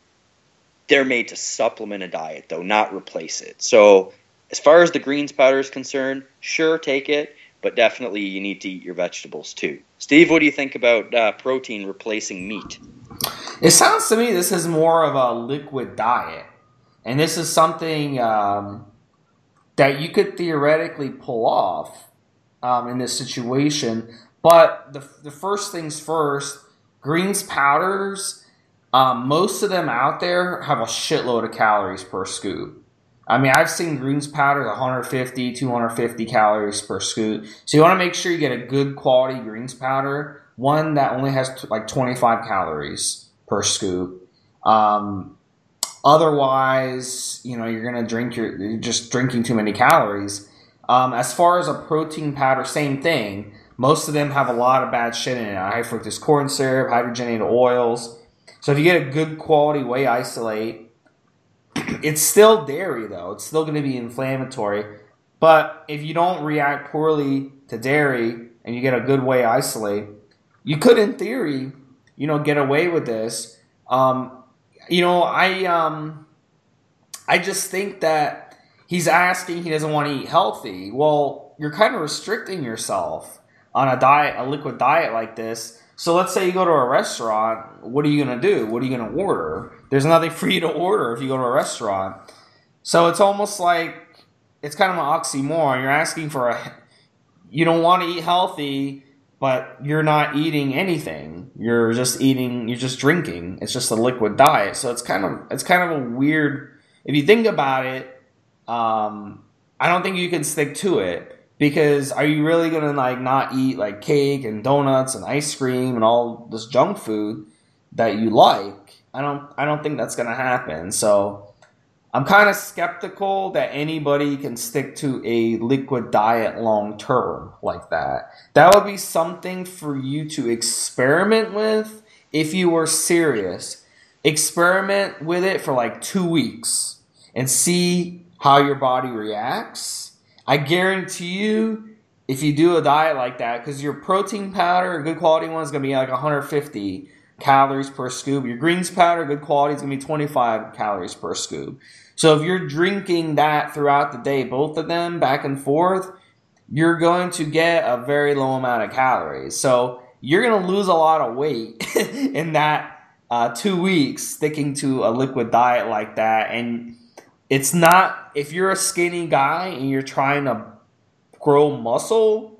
they're made to supplement a diet, though, not replace it. So as far as the greens powder is concerned, sure, take it, but definitely you need to eat your vegetables too. Steve, what do you think about protein replacing meat? It sounds to me this is more of a liquid diet. And this is something that you could theoretically pull off in this situation. But the first things first, greens powders, most of them out there have a shitload of calories per scoop. I mean, I've seen greens powders 150, 250 calories per scoop. So you want to make sure you get a good quality greens powder, one that only has like 25 calories per scoop. Otherwise, you're gonna you're just drinking too many calories. As far as a protein powder, same thing. Most of them have a lot of bad shit in it. High fructose corn syrup, hydrogenated oils. So if you get a good quality whey isolate, it's still dairy though. It's still going to be inflammatory. But if you don't react poorly to dairy and you get a good whey isolate, you could, in theory, get away with this. I just think that he's asking, he doesn't want to eat healthy. Well, you're kind of restricting yourself on a liquid diet like this. So let's say you go to a restaurant, what are you going to do? What are you going to order? There's nothing for you to order if you go to a restaurant. So it's almost like, it's kind of an oxymoron. You're asking you don't want to eat healthy, but you're not eating anything. You're just drinking. It's just a liquid diet. So it's kind of a weird, if you think about it, I don't think you can stick to it. Because are you really gonna not eat like cake and donuts and ice cream and all this junk food that you like? I don't think that's gonna happen. So I'm kind of skeptical that anybody can stick to a liquid diet long term like that. That would be something for you to experiment with if you were serious. Experiment with it for like 2 weeks and see how your body reacts. I guarantee you, if you do a diet like that, because your protein powder, a good quality one, is going to be like 150 calories per scoop. Your greens powder, good quality, is going to be 25 calories per scoop. So if you're drinking that throughout the day, both of them back and forth, you're going to get a very low amount of calories. So you're going to lose a lot of weight in that 2 weeks sticking to a liquid diet like that. And it's not, if you're a skinny guy and you're trying to grow muscle,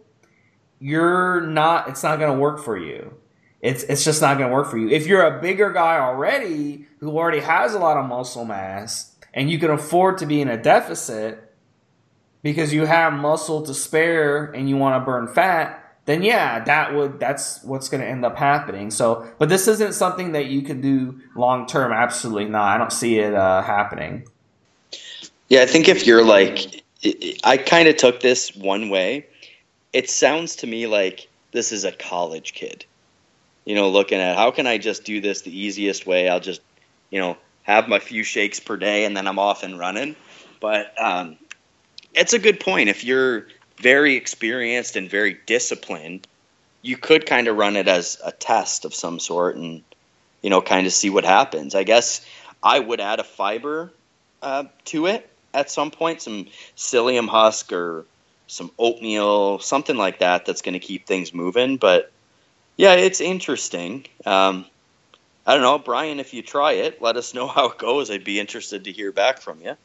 it's not going to work for you. It's just not going to work for you. If you're a bigger guy already who already has a lot of muscle mass and you can afford to be in a deficit because you have muscle to spare and you want to burn fat, then yeah, that's what's going to end up happening. So, but this isn't something that you can do long term. Absolutely not. I don't see it happening. Yeah, I think if you're I kind of took this one way. It sounds to me like this is a college kid, looking at how can I just do this the easiest way? I'll just, have my few shakes per day and then I'm off and running. But it's a good point. If you're very experienced and very disciplined, you could kind of run it as a test of some sort and, kind of see what happens. I guess I would add a fiber to it. At some point, some psyllium husk or some oatmeal, something like that that's going to keep things moving. But, yeah, it's interesting. I don't know, Brian, if you try it, let us know how it goes. I'd be interested to hear back from you.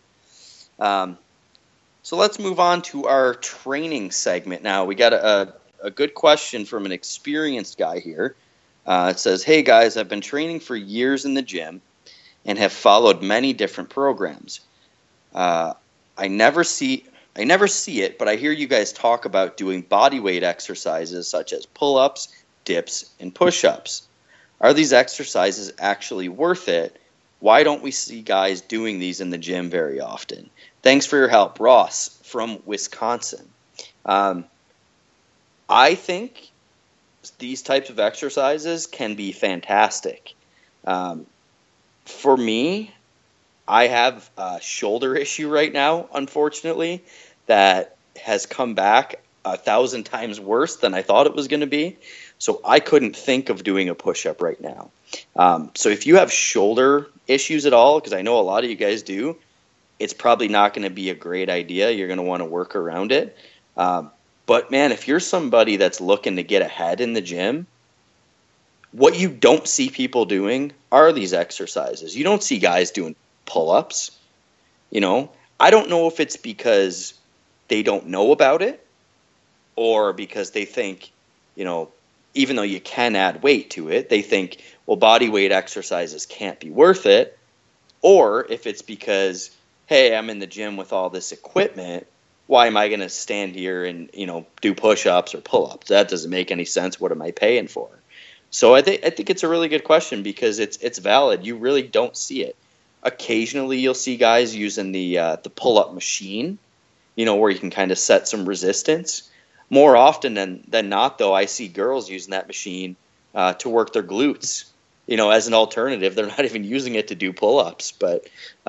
So let's move on to our training segment now. We got a good question from an experienced guy here. It says, hey, guys, I've been training for years in the gym and have followed many different programs. I never see it, but I hear you guys talk about doing body weight exercises such as pull-ups, dips, and push-ups. Are these exercises actually worth it? Why don't we see guys doing these in the gym very often? Thanks for your help, Ross from Wisconsin. I think these types of exercises can be fantastic. For me, I have a shoulder issue right now, unfortunately, that has come back 1,000 times worse than I thought it was going to be. So I couldn't think of doing a push-up right now. So if you have shoulder issues at all, because I know a lot of you guys do, it's probably not going to be a great idea. You're going to want to work around it. But man, if you're somebody that's looking to get ahead in the gym, what you don't see people doing are these exercises. You don't see guys doing pull-ups. I don't know if it's because they don't know about it or because they think, even though you can add weight to it, they think, well, body weight exercises can't be worth it. Or if it's because, hey, I'm in the gym with all this equipment, why am I going to stand here and, do push-ups or pull-ups? That doesn't make any sense. What am I paying for? So I think it's a really good question because it's valid. You really don't see it. Occasionally you'll see guys using the pull-up machine, where you can kind of set some resistance. More often than not, though, I see girls using that machine to work their glutes, as an alternative. They're not even using it to do pull-ups. But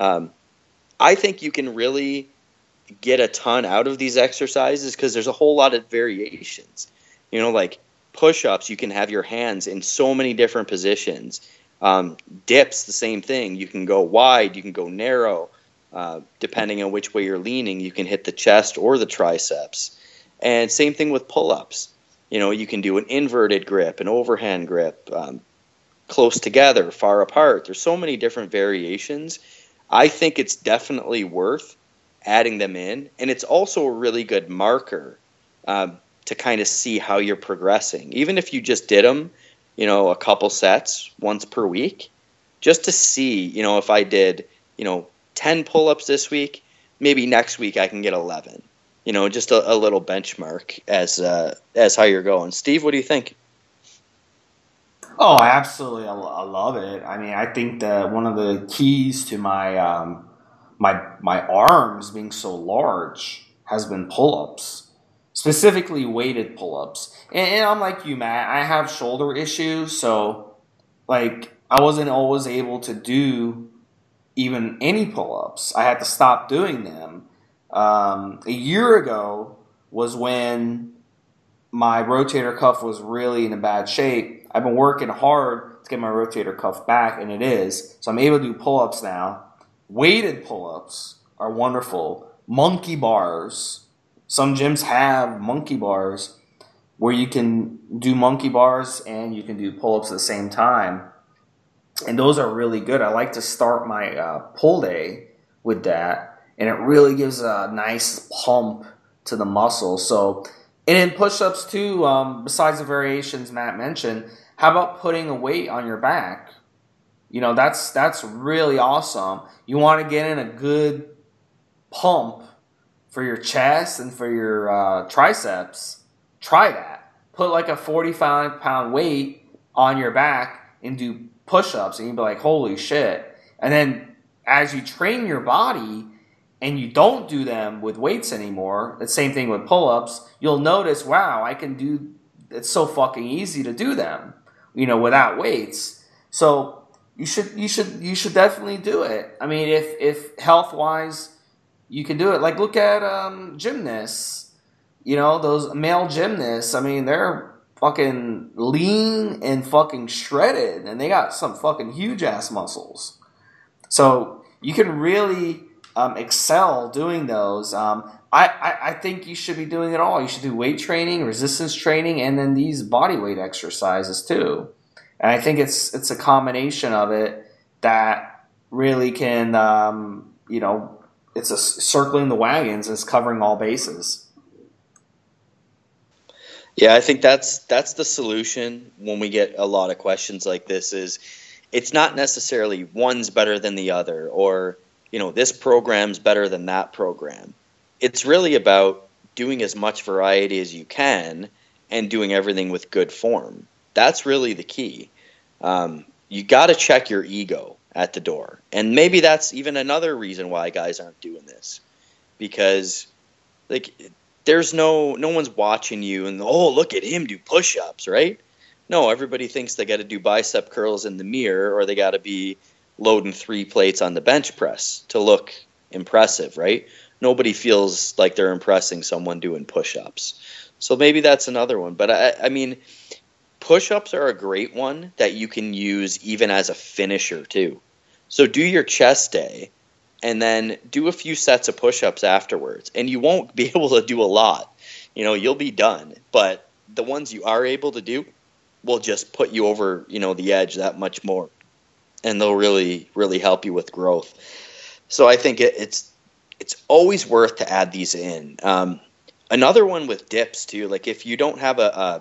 I think you can really get a ton out of these exercises because there's a whole lot of variations. Like push-ups, you can have your hands in so many different positions. Dips, the same thing. You can go wide, you can go narrow. Depending on which way you're leaning, you can hit the chest or the triceps. And same thing with pull-ups. You can do an inverted grip, an overhand grip, close together, far apart. There's so many different variations. I think it's definitely worth adding them in. And it's also a really good marker to kind of see how you're progressing. Even if you just did them, a couple sets once per week, just to see, if I did, 10 pull-ups this week, maybe next week I can get 11. Just a little benchmark as how you're going. Steve, what do you think? Oh, absolutely. I love it. I mean, I think that one of the keys to my arms being so large has been pull-ups, specifically weighted pull-ups. And I'm like you, Matt. I have shoulder issues, so like I wasn't always able to do even any pull-ups. I had to stop doing them. A year ago was when my rotator cuff was really in a bad shape. I've been working hard to get my rotator cuff back, and it is. So I'm able to do pull-ups now. Weighted pull-ups are wonderful. Monkey bars. Some gyms have monkey bars where you can do monkey bars and you can do pull-ups at the same time. And those are really good. I like to start my pull day with that, and it really gives a nice pump to the muscle. So, and in push-ups too, besides the variations Matt mentioned, how about putting a weight on your back? That's really awesome. You want to get in a good pump for your chest and for your triceps. Try that. Put like a 45-pound weight on your back and do push-ups, and you'd be like, holy shit. And then as you train your body and you don't do them with weights anymore, the same thing with pull-ups, you'll notice, wow, it's so fucking easy to do them, without weights. So you should definitely do it. I mean, if health-wise you can do it. Like, look at gymnasts, those male gymnasts. I mean, they're fucking lean and fucking shredded, and they got some fucking huge ass muscles. So you can really excel doing those. I think you should be doing it all. You should do weight training, resistance training, and then these body weight exercises too. And I think it's a combination of it that really can, it's a circling the wagons. It's covering all bases. Yeah, I think that's the solution when we get a lot of questions like this. Is it's not necessarily one's better than the other, or this program's better than that program. It's really about doing as much variety as you can and doing everything with good form. That's really the key. You got to check your ego at the door, and maybe that's even another reason why guys aren't doing this, because there's no one's watching you and, oh, look at him do push-ups, right? No, everybody thinks they got to do bicep curls in the mirror, or they got to be loading 3 plates on the bench press to look impressive, right? Nobody feels like they're impressing someone doing push-ups. So maybe that's another one. But I mean, push-ups are a great one that you can use even as a finisher too. So do your chest day and then do a few sets of push-ups afterwards. And you won't be able to do a lot. You'll be done. But the ones you are able to do will just put you over, the edge that much more. And they'll really, really help you with growth. So I think it's always worth to add these in. Another one with dips too, like if you don't have a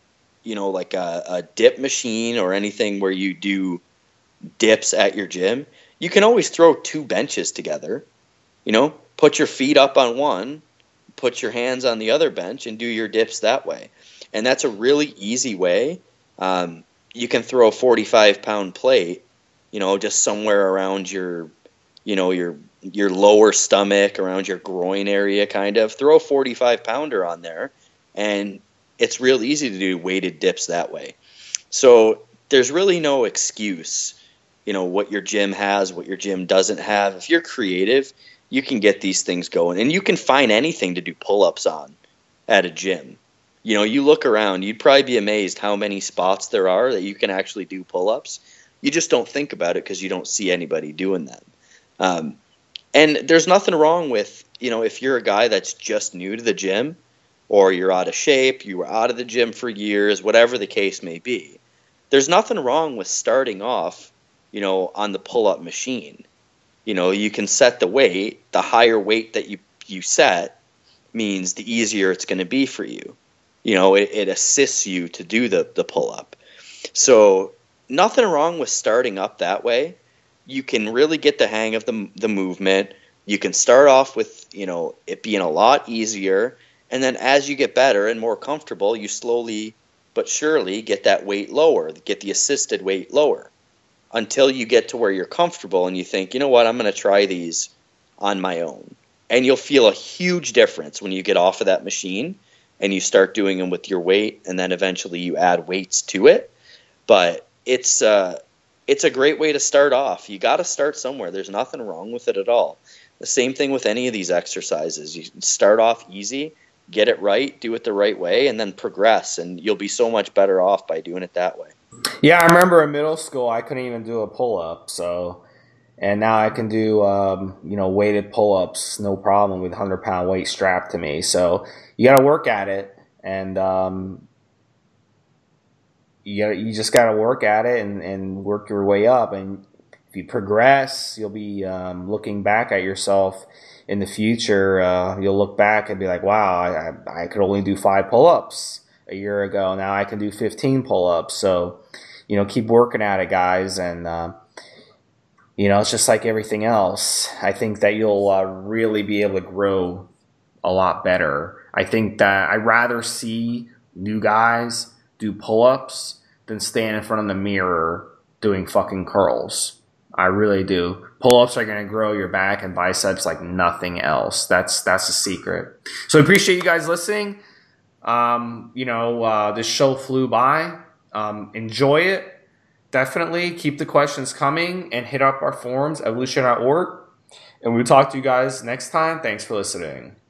dip machine or anything where you do dips at your gym, you can always throw 2 benches together. Put your feet up on one, put your hands on the other bench, and do your dips that way. And that's a really easy way. You can throw a 45-pound plate, just somewhere around your lower stomach, around your groin area, kind of. Throw a 45-pounder on there, and it's real easy to do weighted dips that way. So there's really no excuse, what your gym has, what your gym doesn't have. If you're creative, you can get these things going. And you can find anything to do pull-ups on at a gym. You look around, you'd probably be amazed how many spots there are that you can actually do pull-ups. You just don't think about it because you don't see anybody doing them. And there's nothing wrong with, if you're a guy that's just new to the gym, or you're out of shape, you were out of the gym for years, whatever the case may be. There's nothing wrong with starting off, on the pull-up machine. You can set the weight. The higher weight that you set means the easier it's going to be for you. It assists you to do the pull-up. So nothing wrong with starting up that way. You can really get the hang of the movement. You can start off with, it being a lot easier. And then as you get better and more comfortable, you slowly but surely get that weight lower, get the assisted weight lower, until you get to where you're comfortable and you think, you know what, I'm going to try these on my own. And you'll feel a huge difference when you get off of that machine and you start doing them with your weight, and then eventually you add weights to it. But it's a great way to start off. You got to start somewhere. There's nothing wrong with it at all. The same thing with any of these exercises. You start off easy, get it right, do it the right way, and then progress, and you'll be so much better off by doing it that way. Yeah, I remember in middle school I couldn't even do a pull-up, and now I can do weighted pull-ups no problem with 100-pound weight strapped to me. So you got to work at it, and you just got to work at it and work your way up. And if you progress, you'll be looking back at yourself in the future. You'll look back and be like, wow, I could only do 5 pull-ups a year ago. Now I can do 15 pull-ups. So, keep working at it, guys. And, it's just like everything else. I think that you'll really be able to grow a lot better. I think that I'd rather see new guys do pull-ups than stand in front of the mirror doing fucking curls. I really do. Pull-ups are going to grow your back and biceps like nothing else. That's a secret. So I appreciate you guys listening. This show flew by. Enjoy it. Definitely keep the questions coming and hit up our forums, evolution.org. And we'll talk to you guys next time. Thanks for listening.